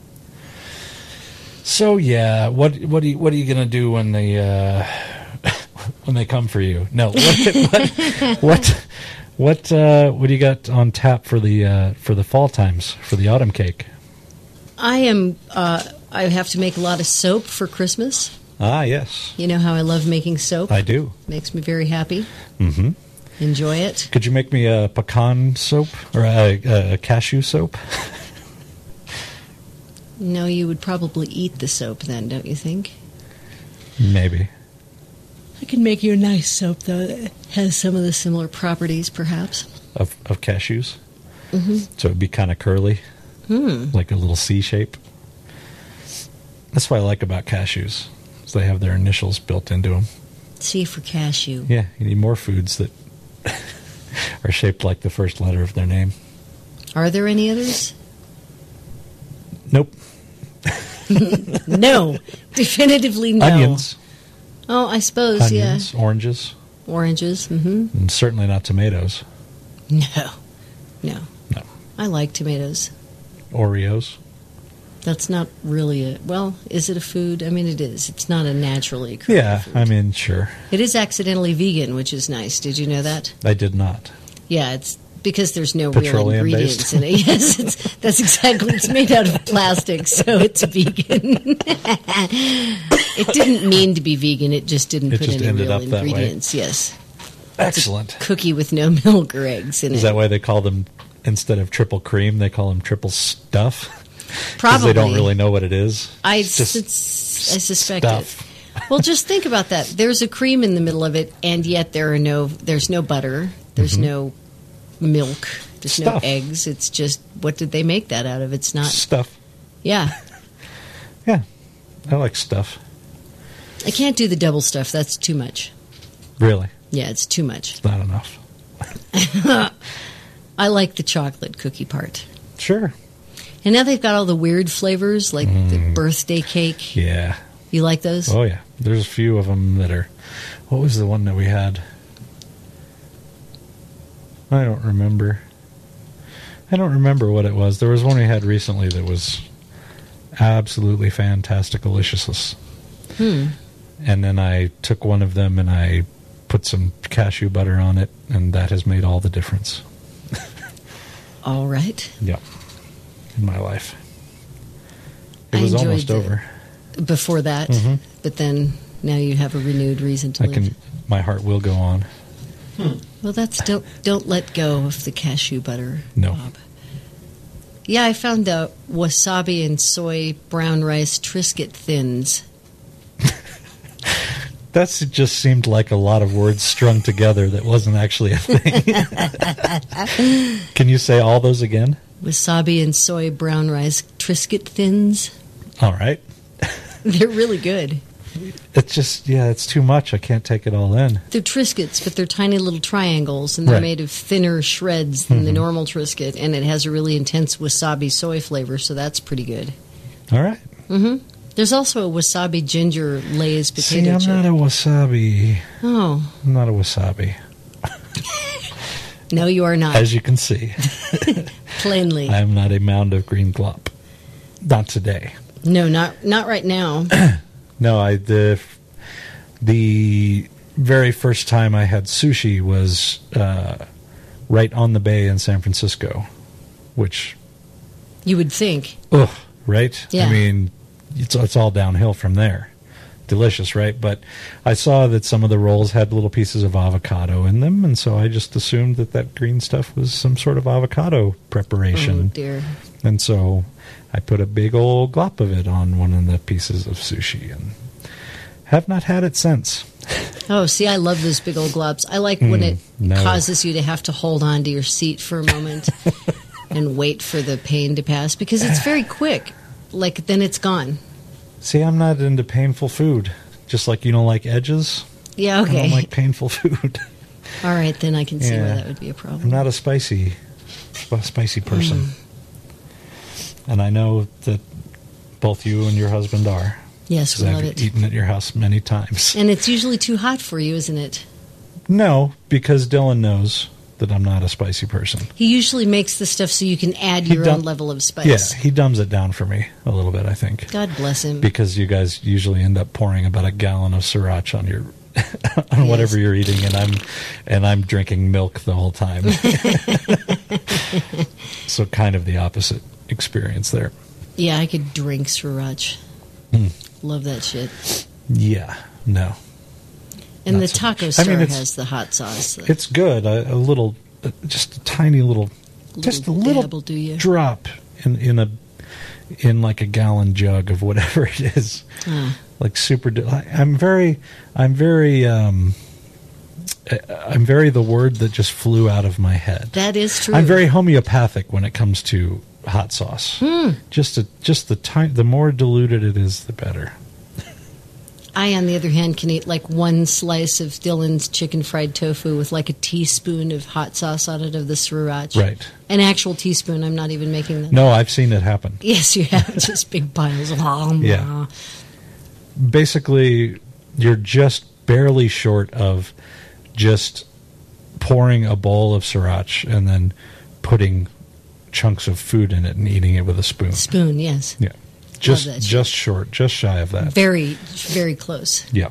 So yeah, what are you gonna do when they when they come for you? No, what do you got on tap for the fall times, for the autumn cake? I have to make a lot of soap for Christmas. Ah, yes, You know how I love making soap. I do. Makes me very happy. Mm-hmm. Enjoy it. Could you make me a pecan soap or a cashew soap? No, you would probably eat the soap then, don't you think? Maybe. I can make you a nice soap, though, that has some of the similar properties, perhaps. Of cashews. Mm-hmm. So it'd be kind of curly, like a little C shape. That's what I like about cashews. Is they have their initials built into them. C for cashew. Yeah, you need more foods that are shaped like the first letter of their name. Are there any others? Nope. No. Definitively no. Onions. Oh, I suppose, Onions, oranges, yeah. Oranges, mm-hmm. and certainly not tomatoes. No. No. I like tomatoes. Oreos. That's not really well, is it a food? I mean, it is. It's not a naturally occurring Yeah, food. I mean, sure. It is accidentally vegan, which is nice. Did you know that? I did not. Yeah, it's because there's no real Petroleum ingredients based? in it. Yes, that's exactly. It's made out of plastic, so it's vegan. It didn't mean to be vegan. It just didn't It put just any ended real up that way. ingredients. Yes, Excellent. cookie with no milk or eggs in Is it. that why they call them, instead of triple cream, they call them triple stuff? Because Probably. they don't really know what it is. I It's just suspect stuff. it. Well, just think about that. There's a cream in the middle of it, and yet there's no butter. There's no milk. There's no Stuff. eggs. It's just, what did they make that out of? It's not. Stuff. Yeah. Yeah. I like stuff. I can't do the double stuff. That's too much. Really. Yeah, it's too much. It's not enough. I like the chocolate cookie part. Sure. And now they've got all the weird flavors, like the birthday cake. Yeah. You like those? Oh, yeah. There's a few of them that are... What was the one that we had? I don't remember. I don't remember what it was. There was one we had recently that was absolutely fantastic-alicious. And then I took one of them and I put some cashew butter on it, and that has made all the difference. All right. Yep. In my life. It I was enjoyed almost the- over. Before that, but then now you have a renewed reason to live. My heart will go on. Well, that's don't let go of the cashew butter. No. Bob. Yeah, I found the wasabi and soy brown rice Triscuit thins. That just seemed like a lot of words strung together that wasn't actually a thing. Can you say all those again? Wasabi and soy brown rice Triscuit thins. All right. They're really good. It's just, it's too much. I can't take it all in. They're Triscuits, but they're tiny little triangles, and they're Right. made of thinner shreds than the normal Triscuit, and it has a really intense wasabi soy flavor, so that's pretty good. All right. There's also a wasabi ginger Lay's See, potato I'm chip. not a wasabi. Oh, I'm not a wasabi, no, you are not. as you can see. Plainly. I'm not a mound of green glop. Not today. No, not right now. No, the very first time I had sushi was right on the bay in San Francisco, which, You would think. ugh, right? Yeah. I mean, it's all downhill from there. delicious, right? But I saw that some of the rolls had little pieces of avocado in them, and so I just assumed that green stuff was some sort of avocado preparation. Oh, dear. And so I put a big old glop of it on one of the pieces of sushi and have not had it since. Oh, see, I love those big old globs. I like when it no. causes you to have to hold on to your seat for a moment and wait for the pain to pass because it's very quick. Like, then it's gone. See, I'm not into painful food. Just like you don't like edges. Yeah, okay. I don't like painful food. All right, then I can see Yeah. why that would be a problem. I'm not a spicy person. And I know that both you and your husband are. Yes, we 'Cause love I've it. eaten at your house many times. And it's usually too hot for you, isn't it? No, because Dylan knows that I'm not a spicy person. He usually makes the stuff so you can add He your dum- own level of spice. Yeah, he dumbs it down for me a little bit, I think. God bless him. Because you guys usually end up pouring about a gallon of sriracha on your on whatever you're eating, and I'm drinking milk the whole time. So kind of the opposite experience there. Yeah, I could drink sriracha. Love that shit. Yeah, no. And Not the so taco much. I star mean, it's- has the hot sauce. It's good. A little, just a tiny little, just a little dab will do you. drop in like a gallon jug of whatever it is. Like super. I'm very the word that just flew out of my head. That is true. I'm very homeopathic when it comes to hot sauce. Just the more diluted it is, the better. I, on the other hand, can eat like one slice of Dylan's chicken fried tofu with like a teaspoon of hot sauce on it of the sriracha. Right. An actual teaspoon. I'm not even making that. No, I've seen it happen. Yes, you have. Just big piles. Yeah. Basically, you're just barely short of just pouring a bowl of sriracha and then putting chunks of food in it and eating it with a spoon. Spoon, yes. Yeah. Love that shit. Just short, just shy of that. Very, very close. Yeah.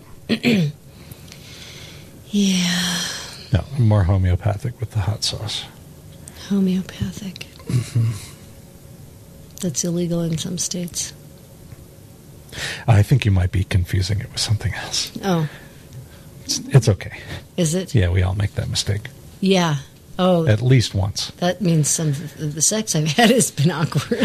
Yeah. No, I'm more homeopathic with the hot sauce. Homeopathic. That's illegal in some states. I think you might be confusing it with something else. Oh, It's okay. is it? Yeah, we all make that mistake. Yeah. Oh, At least once. that means some of the sex I've had has been awkward.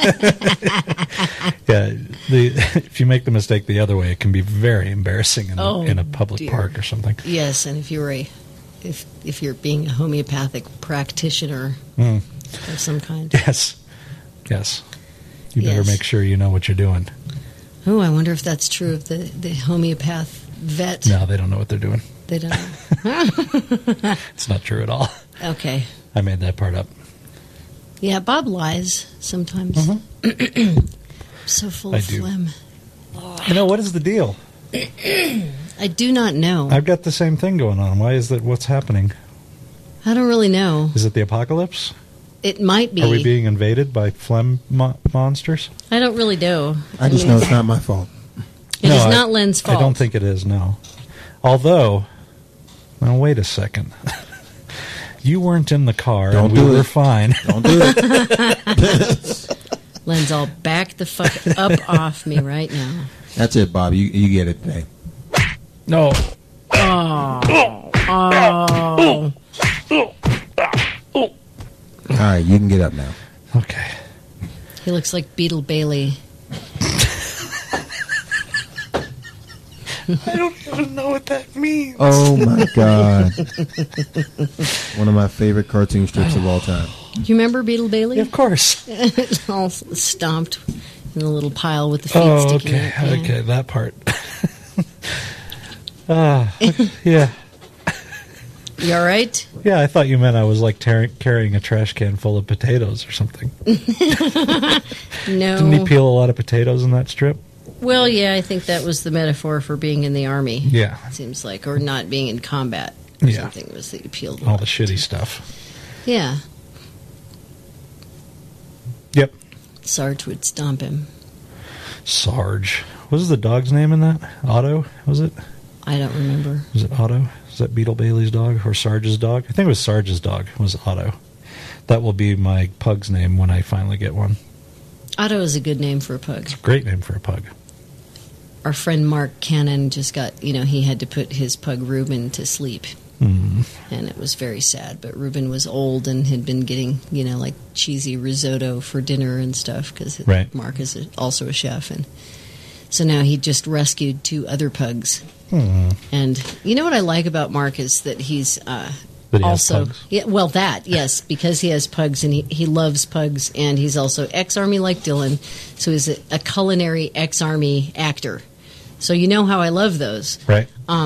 Yeah, if you make the mistake the other way, it can be very embarrassing Oh, in a public dear. park or something. Yes, and if you're if you're being a homeopathic practitioner Mm. of some kind. Yes. You better Yes. make sure you know what you're doing. Oh, I wonder if that's true of the homeopath vet. No, they don't know what they're doing. They don't know. It's not true at all. Okay. I made that part up. Yeah, Bob lies sometimes. So full I of do. phlegm. You know, what is the deal? I do not know. I've got the same thing going on. Why is that? What's happening? I don't really know. Is it the apocalypse? It might be. Are we being invaded by phlegm monsters? I don't really know. I just know it's not my fault. It is I- not Len's fault. I don't think it is, no. Although, now wait a second. You weren't in the car, Don't and do we were it. fine. Don't do it. Len's all back the fuck up off me right now. That's it, Bob. You get it today. No. All right, you can get up now. Okay. He looks like Beetle Bailey. I don't even know what that means. Oh my God! One of my favorite cartoon strips of all time. Do you remember Beetle Bailey? Yeah, of course. All stomped in a little pile with the feet Oh, sticking okay. out. Yeah. Okay, that part. Yeah. You all right? Yeah, I thought you meant I was like carrying a trash can full of potatoes or something. No. Didn't he peel a lot of potatoes in that strip? Well, yeah, I think that was the metaphor for being in the army. Yeah. It seems like, or not being in combat. Or Yeah. something was that you peeled. All the shitty stuff. Yeah. Yep. Sarge would stomp him. Sarge. What was the dog's name in that? Otto, was it? I don't remember. Was it Otto? Is that Beetle Bailey's dog or Sarge's dog? I think it was Sarge's dog. Was Otto. That will be my pug's name when I finally get one. Otto is a good name for a pug. Great name for a pug. our friend Mark Cannon just got, he had to put his pug Reuben to sleep. Mm. And it was very sad. But Reuben was old and had been getting, like cheesy risotto for dinner and stuff because Right. Mark is also a chef. And so now he just rescued 2 other pugs. Mm. And you know what I like about Mark is that he's That he has also pugs? yeah, well, that yes, because he has pugs and he loves pugs, and he's also ex-army like Dylan, so he's a culinary ex-army actor. So you know how I love those. Right.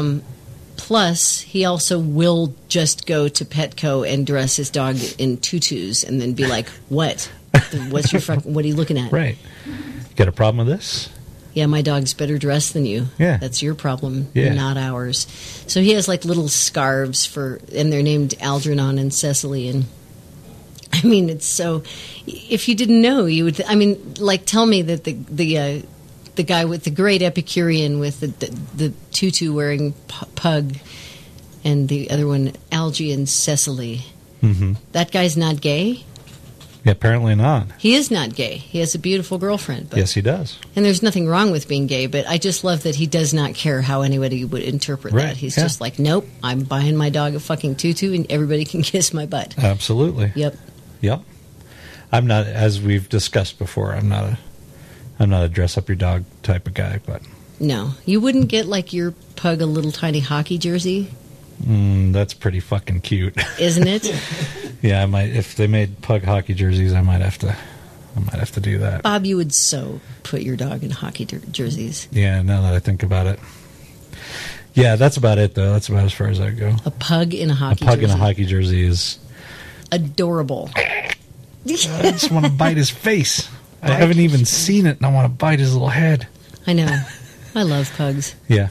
Plus, he also will just go to Petco and dress his dog in tutus, and then be like, "What? What are you looking at?" Right. You got a problem with this? Yeah, my dog's better dressed than you. Yeah. That's your problem, Yeah. not ours. So he has like little scarves and they're named Algernon and Cecily. And I mean, it's so, if you didn't know, you would, like tell me that the guy with the great Epicurean with the tutu wearing pug and the other one, Algie and Cecily, Mm-hmm. that guy's not gay? Yeah, apparently not. He is not gay. He has a beautiful girlfriend. But Yes, he does. And there's nothing wrong with being gay, but I just love that he does not care how anybody would interpret Right, that. He's yeah. just like, nope, I'm buying my dog a fucking tutu and everybody can kiss my butt. Absolutely. Yep. Yep. I'm not, as we've discussed before, I'm not a dress up your dog type of guy, but No. You wouldn't get like your pug a little tiny hockey jersey, that's pretty fucking cute. isn't it? Yeah, I might, if they made pug hockey jerseys, I might have to do that. Bob, you would so put your dog in hockey jerseys. Yeah, now that I think about it. Yeah, that's about it though. That's about as far as I go. A pug in a A hockey pug jersey. in a hockey jersey is, Adorable. I just want to bite his face. I haven't even seen it and I want to bite his little head. I know. I love pugs. Yeah.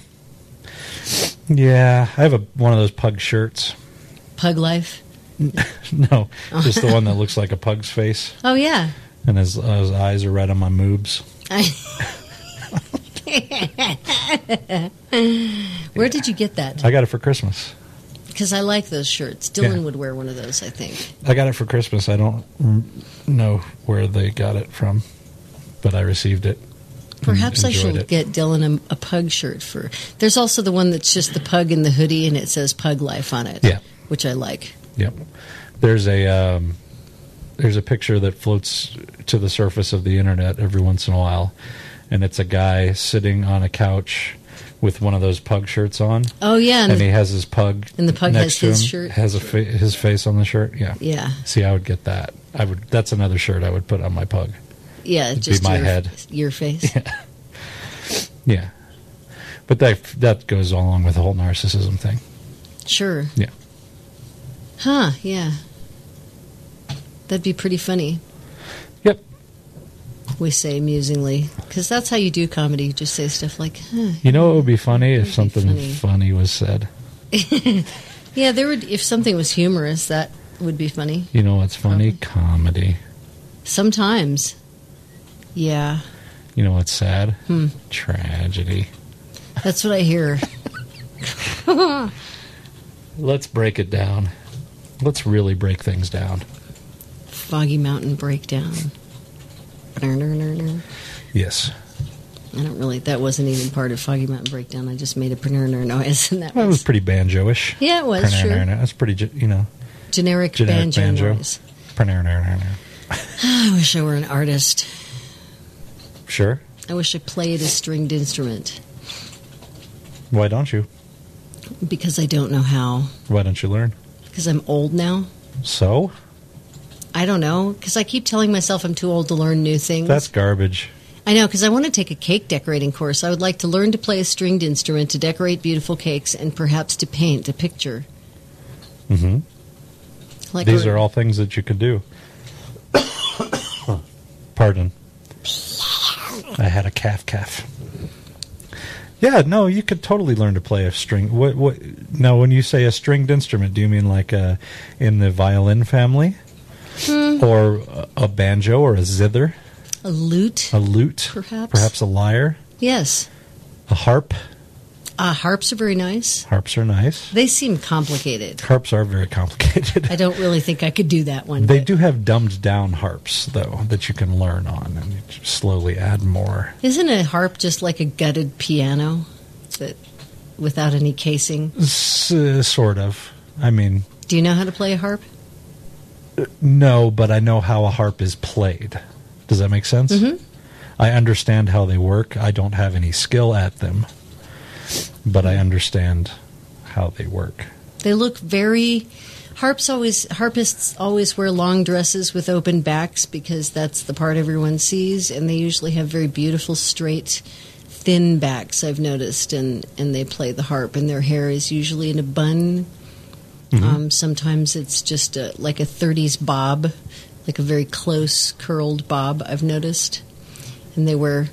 Yeah, I have one of those pug shirts. Pug life. No, just the one that looks like a pug's face, Oh, yeah. and his eyes are right on my moobs. Where did you get that? I got it for Christmas. Because I like those shirts. Dylan Yeah. would wear one of those, I think. I got it for Christmas. I don't know where they got it from, but I received it. and Perhaps I enjoyed should it. get Dylan a pug shirt for. There's also the one that's just the pug in the hoodie and it says Pug Life on it. Yeah. Which I like. Yep. There's a picture that floats to the surface of the internet every once in a while, and it's a guy sitting on a couch with one of those pug shirts on, Oh, yeah. and he has his pug. And the pug next has to his him, shirt? has his face on the shirt. Yeah. Yeah. See, I would get that. That's another shirt I would put on my pug. Yeah. It'd Just be my your, head. your face. Yeah. But that goes along with the whole narcissism thing. Sure. Yeah. Huh. Yeah. That'd be pretty funny, Yep. we say musingly. Because that's how you do comedy. You just say stuff like, huh. You know what would be funny if That'd be something funny. funny was said? Yeah, if something was humorous, that would be funny. You know what's funny? Comedy. Sometimes. Yeah. You know what's sad? Tragedy. That's what I hear. Let's break it down. Let's really break things down. Foggy Mountain Breakdown. Yes. I don't really. That wasn't even part of Foggy Mountain Breakdown. I just made a pernurner noise, and that That was was pretty banjo-ish. yeah, it was sure. That's pretty, Generic generic banjo. noise. Sure. I wish I were an artist. I wish I played a stringed instrument Why don't you? because I don't know how. Why don't you learn? Because I'm old now. So? I don't know. Because I keep telling myself I'm too old to learn new things. That's garbage. I know, because I want to take a cake decorating course. I would like to learn to play a stringed instrument, to decorate beautiful cakes, and perhaps to paint a picture. Mm-hmm. Like These are all things that you could do. Pardon. I had a calf. Yeah, no, you could totally learn to play a string. What? Now, when you say a stringed instrument, do you mean like in the violin family, or a banjo, or a zither, a lute. a lute, Perhaps. perhaps a lyre, Yes. a harp? Harps are very nice. Harps are nice. They seem complicated. Harps are very complicated. I don't really think I could do that one. They but- do have dumbed-down harps, though, that you can learn on, and you slowly add more. Isn't a harp just like a gutted piano that without any casing? Sort of. I mean, Do you know how to play a harp? no, but I know how a harp is played. Does that make sense? Mm-hmm. I understand how they work. I don't have any skill at them, but I understand how they work. They look very. Harpists always wear long dresses with open backs because that's the part everyone sees, and they usually have very beautiful, straight, thin backs, I've noticed, and they play the harp, and their hair is usually in a bun. Sometimes it's just like a 30s bob, like a very close curled bob, I've noticed. And they wear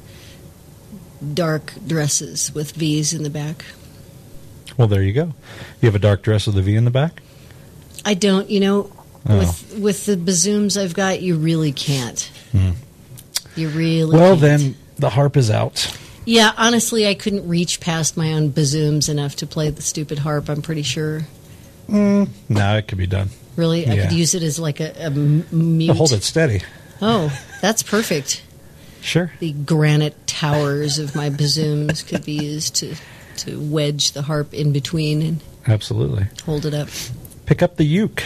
dark dresses with V's in the back. Well, there you go. You have a dark dress with a V in the back? I don't, Oh. with the bazooms I've got, you really can't. You really Well, can't. then the harp is out. Yeah, honestly, I couldn't reach past my own bazooms enough to play the stupid harp, I'm pretty sure. No, it could be done. Really? I Yeah. could use it as like a mute. Oh, hold it steady. Oh, that's perfect. Sure. The granite towers of my bazooms could be used to wedge the harp in between and Absolutely. hold it up. Pick up the uke.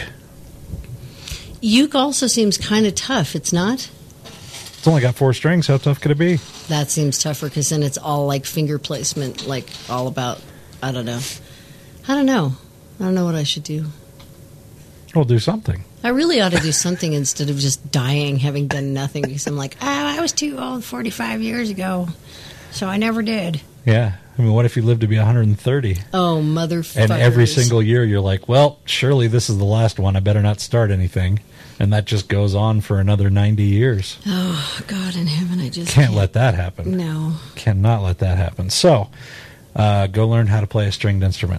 Uke also seems kind of tough, it's not? It's only got 4 strings. How tough could it be? That seems tougher because then it's all like finger placement, like all about, I don't know. I don't know what I should do. We'll do something. I really ought to do something instead of just dying having done nothing because I'm like, I was too old 45 years ago, so I never did. Yeah. I mean, what if you live to be 130? Oh, motherfuckers. And every single year you're like, well, surely this is the last one. I better not start anything. And that just goes on for another 90 years. Oh, God in heaven, I just Can't let that happen. No. Cannot let that happen. So, go learn how to play a stringed instrument.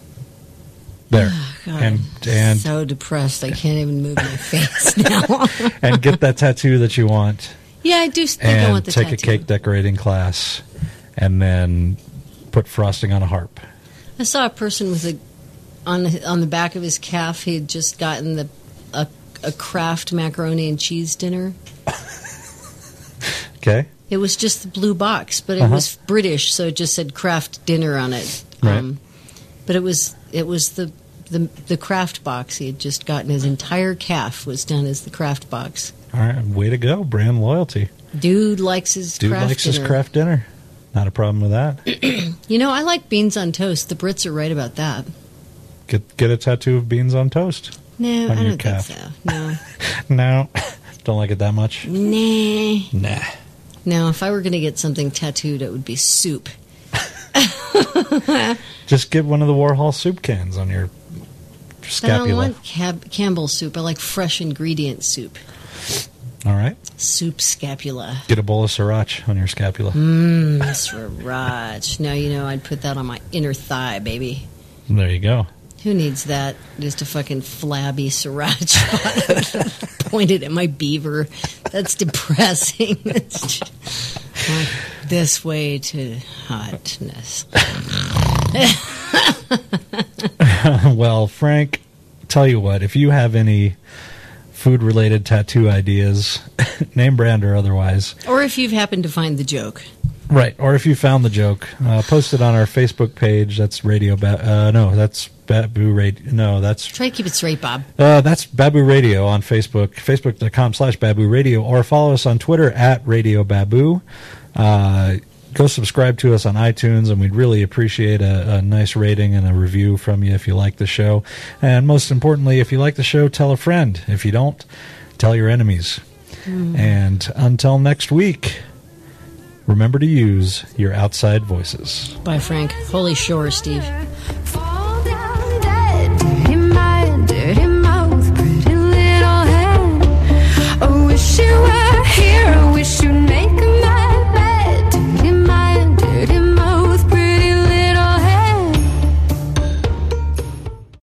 There. God, and I'm so depressed I can't even move my face now. and get that tattoo that you want. Yeah, I do think I And want the take tattoo. a cake decorating class. And then put frosting on a harp. I saw a person with on the back of his calf. He had just gotten a Kraft macaroni and cheese dinner. Okay? It was just the blue box, but it was British, so it just said Kraft dinner on it. Right. But it was the Kraft box. He had just gotten his entire calf was done as the Kraft box. All right. Way to go. Brand loyalty. Dude likes his Dude Kraft likes dinner. his Kraft dinner. Not a problem with that. You know, I like beans on toast. The Brits are right about that. Get a tattoo of beans on toast. No, On I your don't calf. think so. No. No. Don't like it that much? Nah. Nah. No, if I were going to get something tattooed, it would be soup. Just get one of the Warhol soup cans on your I scapula. don't want Campbell's soup. I like fresh ingredient soup. All right. Soup scapula. Get a bowl of sriracha on your scapula. Sriracha. Now, you know, I'd put that on my inner thigh, baby. There you go. Who needs that? Just a fucking flabby sriracha pointed at my beaver. That's depressing. It's just, like, this way to hotness. Well, Frank, tell you what, if you have any food-related tattoo ideas, name brand or otherwise, Or if you've happened to find the joke. right, or if you found the joke, post it on our Facebook page. That's that's Babu Radio. No, that's Try to keep it straight, Bob. that's Babu Radio on Facebook, facebook.com/Babu Radio, or follow us on Twitter @Radio Babu. Go subscribe to us on iTunes, and we'd really appreciate a nice rating and a review from you if you like the show. And most importantly, if you like the show, tell a friend. If you don't, tell your enemies. And until next week, remember to use your outside voices. Bye, Frank. Holy shore, Steve.